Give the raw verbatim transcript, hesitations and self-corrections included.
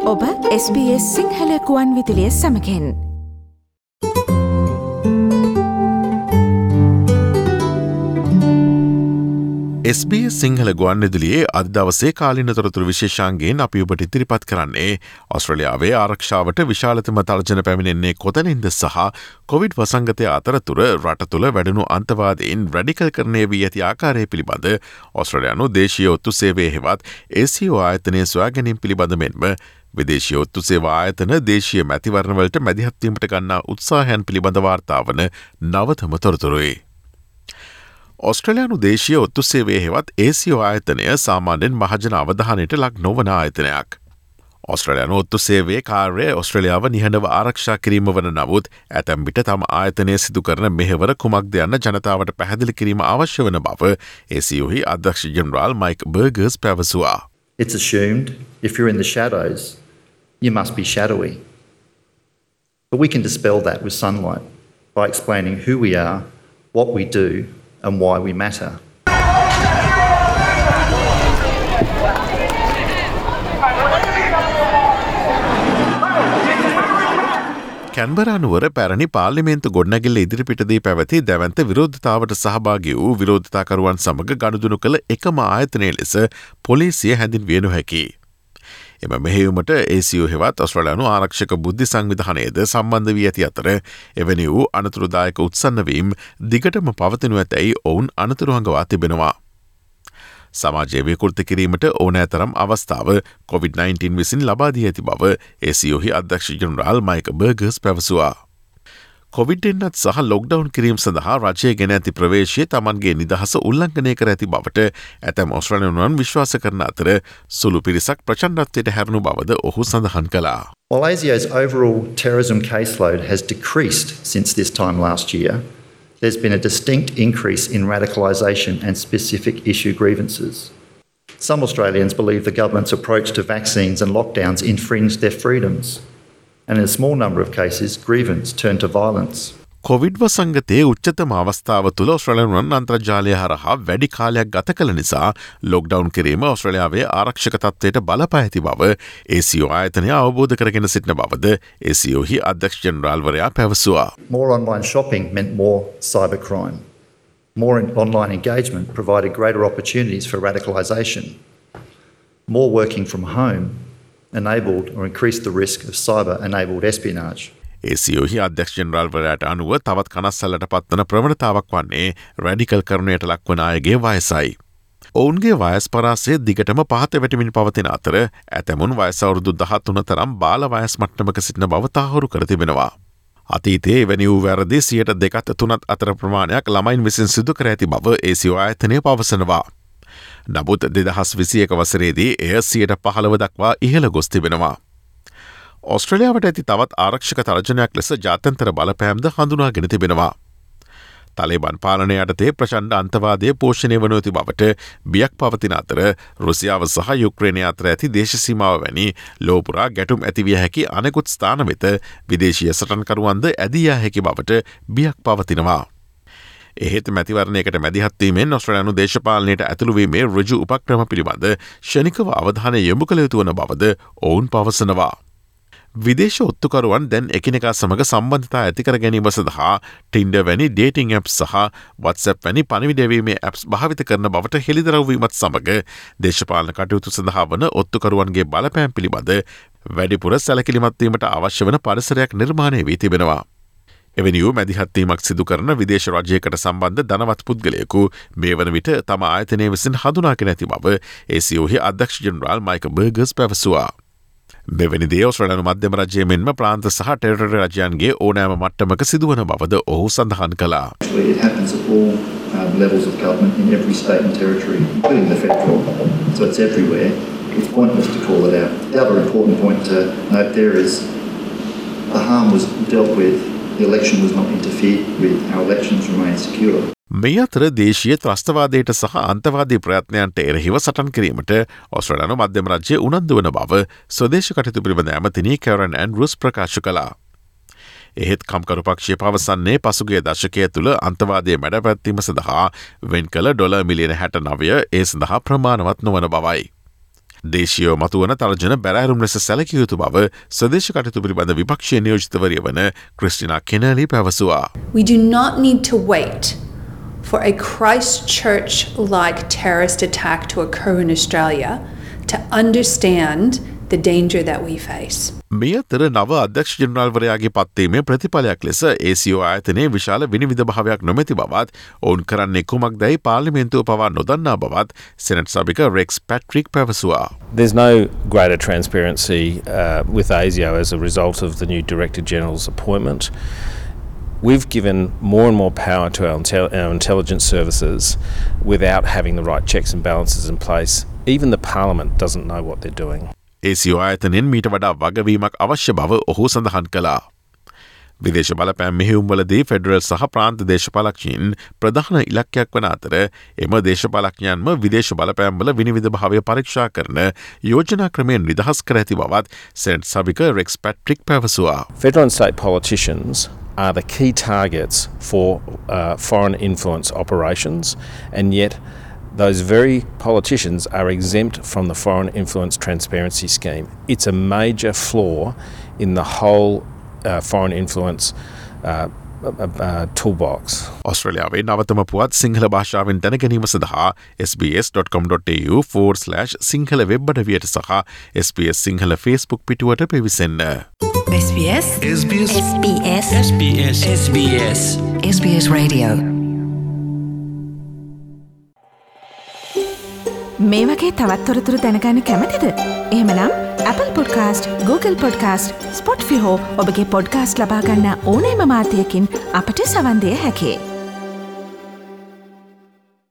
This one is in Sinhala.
ඔබ එස් බී එස් සිංහල කුවන් විදුලිය සමගින් එස් බී එස් සිංහල ගුවන් විදුලියේ අද දවසේ කාලින තොරතුරු විශේෂාංගයෙන් අපි ඔබට ඉදිරිපත් කරන්නේ ඕස්ට්‍රේලියාවේ ආරක්ෂාවට විශාලතම තර්ජන පැමිණෙන්නේ කොතැනින්ද සහ කොවිඩ් වසංගතය අතරතුර රට තුළ වැඩුණු අන්තවාදීන් රැඩිකල් කරණය වී ඇති ආකාරය පිළිබඳ ඕස්ට්‍රේලියානු දේශීය ඔත්තු සේවය හෙවත් ඒ සී ඕ ආයතනය සොයා ගැනීම පිළිබඳ මෙන්ම විදේශීය ඔත්තු සේවා ආයතන දේශීය මැතිවරණවලට මැදිහත්වීමට ගන්නා උත්සාහයන් පිළිබඳ වාර්තා වන නවතම තොරතුරුයි. ඔස්ට්‍රලයානු දේශීය ඔත්තු සේවේ හෙවත් ඒ සී ඕ ආයතනය සාමාන්‍යෙන් මහජන අවධානයට ලක් නොවන ආයතනයක්. ඔස්ට්‍රලයානු ඔත්තු සේවේ කාර්ය ඔස්ට්‍රලියාව නිහඬව ආරක්ෂා කිරීම වන නමුත් ඇතැම් විට තම ආයතනය සිදු කරන මෙහෙවර කුමක්ද යන්න ජනතාවට පැහැදිලි කිරීම අවශ්‍ය වන බව ඒ සී ඕ හි අධ්‍යක්ෂ ජෙනරාල් මයික් බර්ගර්ස් පැවසුවා. It's assumed if you're in the shadows, you must be shadowy. But we can dispel that with sunlight by explaining who we are, what we do, and why we matter. Canberra නුවර පැරණි පාර්ලිමේන්තු ගොඩනැගිල්ල ඉදිරිපිටදී පැවති දැවන්ත විරෝධතාවට සහභාගී වූ විරෝධතාකරුවන් සමග ගනුදෙනු කළ එකම ආයතනය ලෙස පොලිසිය හැඳින්විය නොහැකි. එම මෙහෙයුමට ඒ සී ඕ හෙවත් ඔස්ට්‍රේලියානු ආරක්ෂක බුද්ධි සංවිධානයද සම්බන්ධ වී ඇති අතර එවැනි වූ අනතුරුදායක උත්සන්නවීම් දිගටම පවතිනු ඇතැයි ඔවුන් අනතුරු හඟවා තිබෙනවා. සමාජය විකෘති කිරීමට ඕනෑතරම් අවස්ථාව කොවිඩ් නයින්ටීන් විසින් ලබා දී ඇති බව ඒ සී ඕ හි අධ්‍යක්ෂ ජෙනරාල් මයික් බර්ගර්ස් පැවසුවා. කොවිඩ් එන්නත් සහ ලොක්ඩවුන් කිරීම සඳහා රජය ගෙන ඇති ප්‍රවේශය තමන්ගේ නිදහස උල්ලංඝනය කර ඇති බවට ඇතැම් ඔස්ට්‍රේලියානුවන් විශ්වාස කරන අතර සුළු පිරිසක් ප්‍රචණ්ඩත්වයට හැරුණු බවද ඔහු සඳහන් කළා. While A S I O's overall terrorism caseload has decreased since this time last year, there's been a distinct increase in radicalisation and specific issue grievances. Some Australians believe the government's approach to vaccines and lockdowns infringed their freedoms. And in a small number of cases, grievance turned to violence. COVID වසංගතයේ උච්චතම අවස්ථාව තුළ ඔස්ට්‍රේලියානුවන් අන්තර්ජාලය හරහා වැඩි කාලයක් ගත කළ නිසා ලොක්ඩවුන් කිරීම ඔස්ට්‍රේලියාවේ ආරක්ෂක තත්ත්වයට බලපා ඇති බව ඒ සී ඕ ආයතනය අවබෝධ කරගෙන සිටින බවද ඒ සී ඕ හි අධ්‍යක්ෂ ජෙනරාල්වරයා පැවසුවා. More online shopping meant more cybercrime. More online engagement provided greater opportunities for radicalisation. More working from home enabled or increased the risk of cyber-enabled espionage. A C O හි අධ්‍යක්ෂ ජෙනරාල්වරයාට අනුව තවත් කනස්සල්ලට පත්වන ප්‍රවණතාවක් වන්නේ රැඩිකල් කරණයට ලක්වන අයගේ වයසයි. ඔවුන්ගේ වයස් පරාසය දිගටම පහත වැටමින් පවතින අතර ඇතැමුන් වයස අවුරුදු දහතුන තරම් බාල වයස් මට්ටමක සිටින බව තහවුරු කර තිබෙනවා. අතීතයේ එවැනි වූ වැරදි සියයට දෙකත් තුනත් අතර ප්‍රමාණයක් ළමයින් විසින් සිදු කර ඇති බව ඒ සී ඕ ආයතනය පවසනවා. නමුත් දෙදහස් විසියක වසරේදී එය සියයට පහළව දක්වා ඉහළ ගොස් තිබෙනවා. ඔස්ට්‍රලියාවට ඇති තවත් ආරක්ෂක තර්ජනයක් ලෙස ජාත්‍යන්තර බලපෑම්ද හඳුනාගෙන තිබෙනවා. තලිබන් පාලනය යටතේ ප්‍රචණ්ඩ අන්තවාදය පෝෂණය වනු ඇති බවට බියක් පවතින අතර රුසියාව සහ යුක්‍රේනය අතර ඇති දේශසීමාව වැනි ලෝපුරා ගැටුම් ඇතිවිය හැකි අනෙකුත් ස්ථාන වෙත විදේශීය සටන්කරුවන්ද ඇදී යා හැකි බවට බියක් පවතිනවා. එහෙත් මැතිවරණයකට මැදිහත්වීමෙන් ඔස්ට්‍රේලියානු දේශපාලනයට ඇතුළුවීමේ ඍජු උපක්‍රම පිළිබඳ ක්ෂණිකව අවධානය යොමු කළ යුතු වන බවද ඔවුන් පවසනවා. විදේශ ඔත්තුකරුවන් දැන් එකිනෙකා සමග සම්බන්ධතා ඇතිකර ගැනීම සඳහා ටින්ඩර් වැනි ඩේටිං ඇප්ස් සහ WhatsApp වැනි පණිවිඩයවීමේ ඇප්ස් භාවිත කරන බවට හෙළිදරව්වීමත් සමග දේශපාලන කටයුතු සඳහා වන ඔත්තුකරුවන්ගේ බලපෑම් පිළිබඳ වැඩිපුර සැලකිලිමත්වීමට අවශ්‍ය වන පරිසරයක් නිර්මාණය වී තිබෙනවා. එවැනි වූ මැදිහත්වීමක් සිදු කරන විදේශ රජයකට සම්බන්ධ ධනවත් පුද්ගලයෙකු මේ වන විට තම ආයතනය විසින් හඳුනාගෙන ඇති බව ඒ සී ඕ හි අධ්‍යක්ෂ ජෙනරාල් මයික් බර්ගර්ස් පැවසුවා. මෙවැනි දේ ඔස්ට්‍රේලියානු මධ්‍යම රජය මෙන්ම ප්‍රාන්ත සහ ටෙරිටරි රජයන්ගේ ඕනෑම මට්ටමක සිදුවන බවද ඔහු සඳහන් කළා. It happens at all um, levels of government in every state and territory, including the federal. So it's everywhere. It's pointless to call it out. The other important point to note there is the harm was dealt with. The election was not interfered with. Our elections remain secure. මේ අතර දේශීය ත්‍රස්තවාදයට සහ අන්තවාදී ප්‍රයත්නයන්ට එරෙහිව සටන් කිරීමට ඔස්ට්‍රේලියානු මධ්‍යම රජය උනන්දු වන බව ස්වදේශ කටයුතු පිළිබඳ ඇමතිනි කැරන් ඇන්ඩ්‍රූස් ප්‍රකාශ කළා. එහෙත් කම්කරු පක්ෂය පවසන්නේ පසුගිය දශකය තුළ අන්තවාදය මැඩපැත්වීම සඳහා වෙන් කළ ඩොලර් මිලියන හැට නවය ඒ සඳහා ප්‍රමාණවත් නොවන බවයි. දේශීය මතුවන තර්ජන බැරෑරුම් ලෙස සැලකිය යුතු බව ස්වදේශ කටයුතු පිළිබඳ විපක්ෂීය නියෝජිතවරිය වන ක්‍රිස්ටිනා කෙනලි පැවසුවා. We do not need to wait for a Christchurch-like terrorist attack to occur in Australia to understand the danger that we face. මේ අතර නව අධ්‍යක්ෂ ජෙනරාල්වරයාගේ පත්වීමේ ප්‍රතිඵලයක් ලෙස ඒ සී ඕ ආයතනයේ විශාල විනිවිද භාවයක් නොමැති බවත් ඔවුන් කරන්නේ කුමක්දයි පාර්ලිමේන්තුව පවා නොදන්නා බවත් සෙනට් සභික රෙක්ස් පැට්‍රික් පැවසුවා. There's no greater transparency uh, with A S I O as a result of the new Director General's appointment. We've given more and more power to our, intel- our intelligence services without having the right checks and balances in place. Even the Parliament doesn't know what they're doing. A C O ආයතනෙන් මීට වඩා වගවීමක් අවශ්‍ය බව ඔහු සඳහන් කළා. විදේශ බලපෑම් මෙහෙයුම්වලදී ෆෙඩරල් සහ ප්‍රාන්ත දේශපාලකයන් ප්‍රධාන ඉලක්කයක් වන අතර එම දේශපාලකයන්ම විදේශ බලපෑම්වල විනිවිද භාවය පරීක්ෂා කරන යෝජනා ක්‍රමයෙන් නිදහස් කර ඇති බවත් සෙනට් සභික රෙක්ස් පැට්‍රික් පැවසුවා. Federal and state politicians are the key targets for uh, foreign influence operations, and yet those very politicians are exempt from the Foreign Influence Transparency Scheme. It's a major flaw in the whole uh, foreign influence uh, uh, uh, toolbox. ඔස්ට්‍රේලියාවේ නවතම පුවත් සිංහල භාෂාවෙන් දැනගැනීම සඳහා S B S dot com dot A U forward slash Sinhala web අඩවියට සහ S B S Sinhala Facebook පිටුවට පිවිසෙන්න. S B S S B S S B S S B S S B S S B S Radio. මේ වගේ තවත් තොරතුරු දැනගන්න කැමතිද? එහෙමනම් Apple Podcast, Google Podcast, Spotify හෝ ඔබගේ පොඩ්කාස්ට් ලබා ගන්න ඕනෑම මාධ්‍යයකින් අපට සවන් දිය හැකියි.